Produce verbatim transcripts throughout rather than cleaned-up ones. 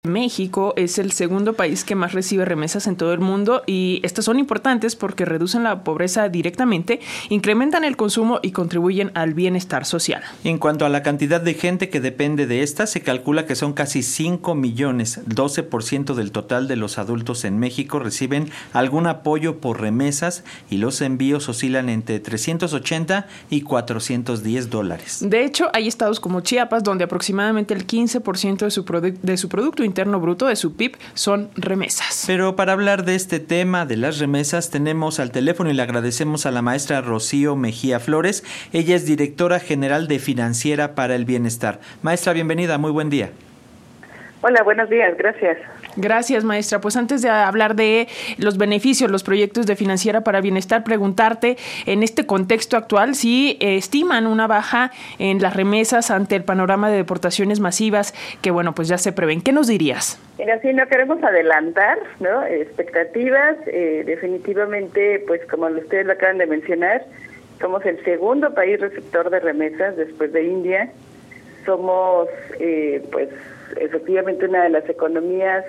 México es el segundo país que más recibe remesas en todo el mundo y estas son importantes porque reducen la pobreza directamente, incrementan el consumo y contribuyen al bienestar social. En cuanto a la cantidad de gente que depende de estas, se calcula que son casi cinco millones, doce por ciento del total de los adultos en México reciben algún apoyo por remesas y los envíos oscilan entre trescientos ochenta y cuatrocientos diez dólares. De hecho, hay estados como Chiapas donde aproximadamente el quince por ciento de su, produ- de su producto interno bruto, de su P I B, son remesas. Pero para hablar de este tema de las remesas tenemos al teléfono y le agradecemos a la maestra Rocío Mejía Flores. Ella es directora general de Financiera para el Bienestar. Maestra, bienvenida, muy buen día. Hola, buenos días, gracias. Gracias, maestra. Pues antes de hablar de los beneficios, los proyectos de Financiera para el Bienestar, preguntarte en este contexto actual si eh, estiman una baja en las remesas ante el panorama de deportaciones masivas que, bueno, pues ya se prevén. ¿Qué nos dirías? Mira, sí, no queremos adelantar, ¿no? Expectativas, eh, definitivamente, pues como ustedes lo acaban de mencionar, somos el segundo país receptor de remesas después de India. Somos, eh, pues, efectivamente una de las economías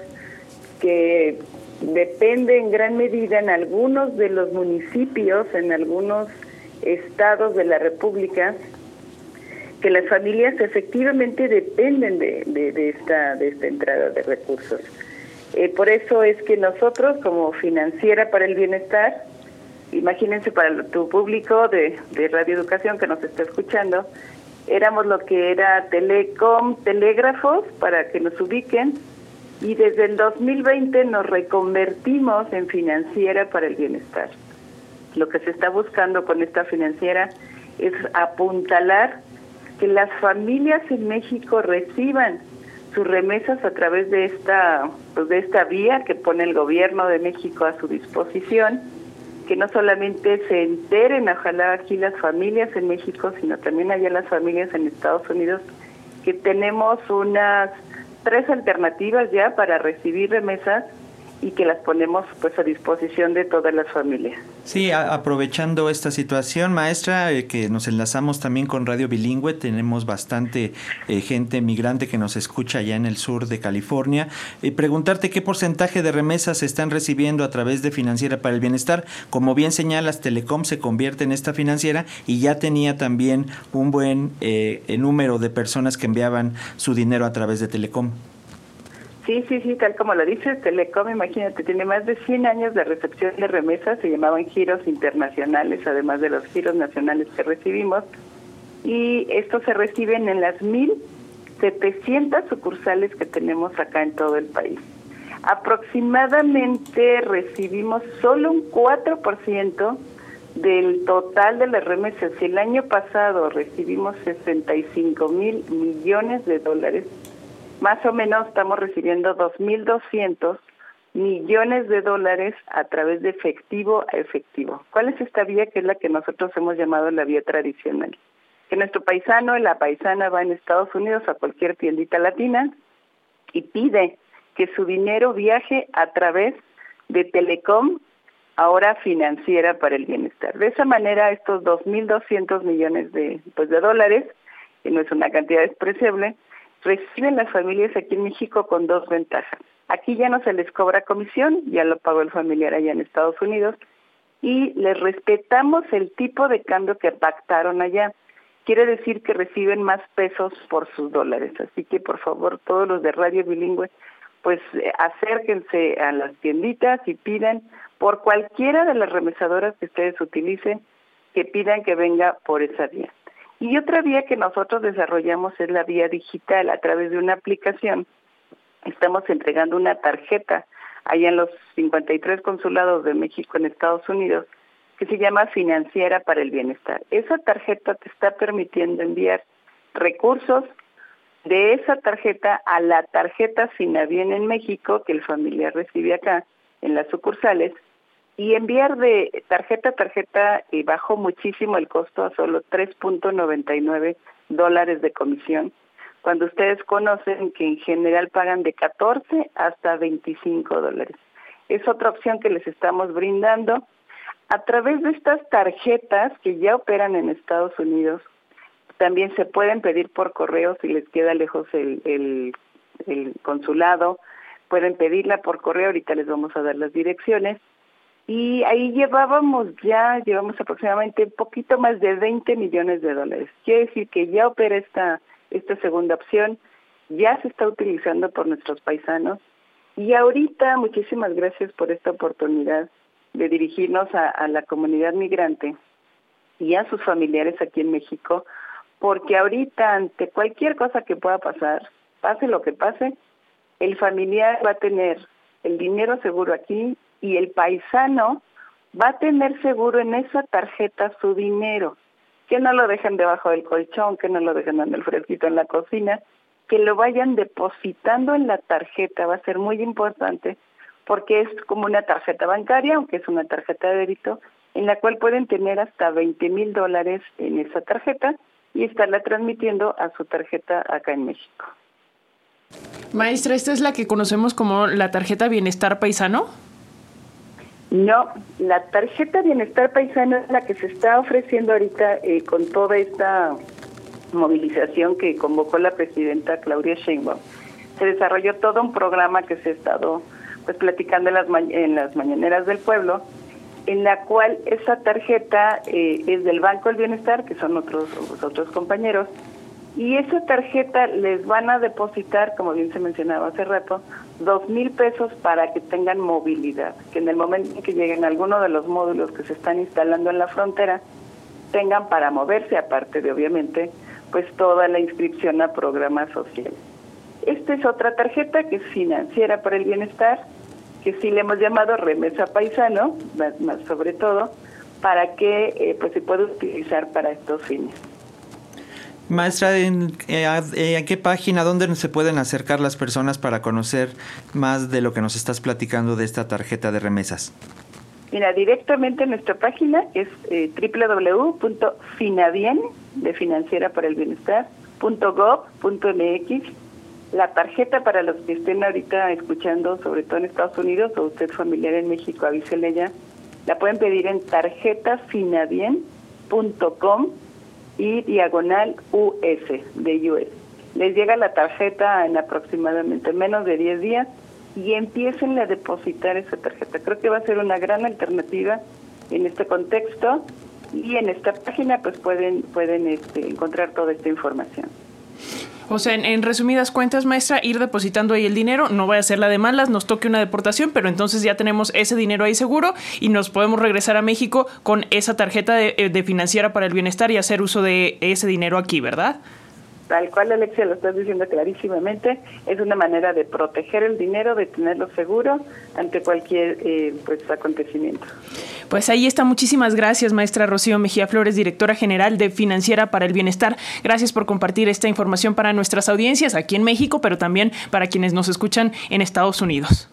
que depende en gran medida en algunos de los municipios, en algunos estados de la República, que las familias efectivamente dependen de, de, de esta de esta entrada de recursos. Eh, por eso es que nosotros, como Financiera para el Bienestar, imagínense para tu público de, de Radio Educación que nos está escuchando, éramos lo que era Telecom, telégrafos, para que nos ubiquen, y desde el dos mil veinte nos reconvertimos en Financiera para el Bienestar. Lo que se está buscando con esta financiera es apuntalar que las familias en México reciban sus remesas a través de esta, pues de esta vía que pone el gobierno de México a su disposición, que no solamente se enteren, ojalá aquí las familias en México, sino también allá las familias en Estados Unidos, que tenemos unas tres alternativas ya para recibir remesas y que las ponemos pues a disposición de todas las familias. Sí, a, aprovechando esta situación, maestra, eh, que nos enlazamos también con Radio Bilingüe, tenemos bastante eh, gente migrante que nos escucha allá en el sur de California, y eh, preguntarte qué porcentaje de remesas se están recibiendo a través de Financiera para el Bienestar. Como bien señalas, Telecom se convierte en esta financiera y ya tenía también un buen eh, número de personas que enviaban su dinero a través de Telecom. Sí, sí, sí, tal como lo dices, Telecom, imagínate, tiene más de cien años de recepción de remesas, se llamaban giros internacionales, además de los giros nacionales que recibimos, y estos se reciben en las mil setecientas sucursales que tenemos acá en todo el país. Aproximadamente recibimos solo un cuatro por ciento del total de las remesas. El año pasado recibimos sesenta y cinco mil millones de dólares. Más o menos estamos recibiendo dos mil doscientos millones de dólares a través de efectivo a efectivo. ¿Cuál es esta vía? Que es la que nosotros hemos llamado la vía tradicional. Que nuestro paisano, la paisana va en Estados Unidos a cualquier tiendita latina y pide que su dinero viaje a través de Telecom, ahora Financiera para el Bienestar. De esa manera, estos dos mil doscientos millones de, pues, de dólares, que no es una cantidad despreciable, reciben las familias aquí en México con dos ventajas. Aquí ya no se les cobra comisión, ya lo pagó el familiar allá en Estados Unidos, y les respetamos el tipo de cambio que pactaron allá. Quiere decir que reciben más pesos por sus dólares. Así que, por favor, todos los de Radio Bilingüe, pues eh, acérquense a las tienditas y pidan por cualquiera de las remesadoras que ustedes utilicen, que pidan que venga por esa vía. Y otra vía que nosotros desarrollamos es la vía digital. A través de una aplicación estamos entregando una tarjeta allá en los cincuenta y tres consulados de México en Estados Unidos que se llama Financiera para el Bienestar. Esa tarjeta te está permitiendo enviar recursos de esa tarjeta a la tarjeta Finavien en México que el familiar recibe acá en las sucursales, y enviar de tarjeta a tarjeta y bajó muchísimo el costo a solo tres punto noventa y nueve dólares de comisión, cuando ustedes conocen que en general pagan de catorce hasta veinticinco dólares. Es otra opción que les estamos brindando. A través de estas tarjetas que ya operan en Estados Unidos, también se pueden pedir por correo si les queda lejos el, el el consulado, pueden pedirla por correo, ahorita les vamos a dar las direcciones. Y ahí llevábamos ya, llevamos aproximadamente un poquito más de veinte millones de dólares. Quiere decir que ya opera esta, esta segunda opción, ya se está utilizando por nuestros paisanos. Y ahorita, muchísimas gracias por esta oportunidad de dirigirnos a, a la comunidad migrante y a sus familiares aquí en México, porque ahorita ante cualquier cosa que pueda pasar, pase lo que pase, el familiar va a tener el dinero seguro aquí y el paisano va a tener seguro en esa tarjeta su dinero, que no lo dejen debajo del colchón, que no lo dejen en el fresquito en la cocina, que lo vayan depositando en la tarjeta, va a ser muy importante, porque es como una tarjeta bancaria, aunque es una tarjeta de débito, en la cual pueden tener hasta veinte mil dólares en esa tarjeta y estarla transmitiendo a su tarjeta acá en México. Maestra, ¿esta es la que conocemos como la tarjeta Bienestar Paisano? No, la tarjeta Bienestar Paisano es la que se está ofreciendo ahorita eh, con toda esta movilización que convocó la presidenta Claudia Sheinbaum. Se desarrolló todo un programa que se ha estado pues platicando en las, ma- en las mañaneras del pueblo, en la cual esa tarjeta eh, es del Banco del Bienestar, que son otros, otros compañeros, y esa tarjeta les van a depositar, como bien se mencionaba hace rato, dos mil pesos para que tengan movilidad, que en el momento en que lleguen a alguno de los módulos que se están instalando en la frontera, tengan para moverse, aparte de obviamente, pues toda la inscripción a programas sociales. Esta es otra tarjeta que es Financiera para el Bienestar, que sí le hemos llamado Remesa Paisano, más, más sobre todo, para que eh, pues se pueda utilizar para estos fines. Maestra, ¿en, eh, ¿en qué página, dónde se pueden acercar las personas para conocer más de lo que nos estás platicando de esta tarjeta de remesas? Mira, directamente en nuestra página es eh, doble u doble u doble u punto finabien, de Financiera para el Bienestar, punto gob punto eme equis. La tarjeta para los que estén ahorita escuchando, sobre todo en Estados Unidos, o usted familiar en México, avísele ya, la pueden pedir en tarjeta finabien punto com y diagonal U S de U S. Les llega la tarjeta en aproximadamente menos de diez días y empiecen a depositar esa tarjeta. Creo que va a ser una gran alternativa en este contexto y en esta página pues pueden pueden este, encontrar toda esta información. O sea, en, en resumidas cuentas, maestra, ir depositando ahí el dinero, no vaya a ser la de malas, nos toque una deportación, pero entonces ya tenemos ese dinero ahí seguro y nos podemos regresar a México con esa tarjeta de, de Financiera para el Bienestar y hacer uso de ese dinero aquí, ¿verdad? Tal cual, Alexia, lo estás diciendo clarísimamente, es una manera de proteger el dinero, de tenerlo seguro ante cualquier eh, pues acontecimiento. Pues ahí está, muchísimas gracias, maestra Rocío Mejía Flores, directora general de Financiera para el Bienestar. Gracias por compartir esta información para nuestras audiencias aquí en México, pero también para quienes nos escuchan en Estados Unidos.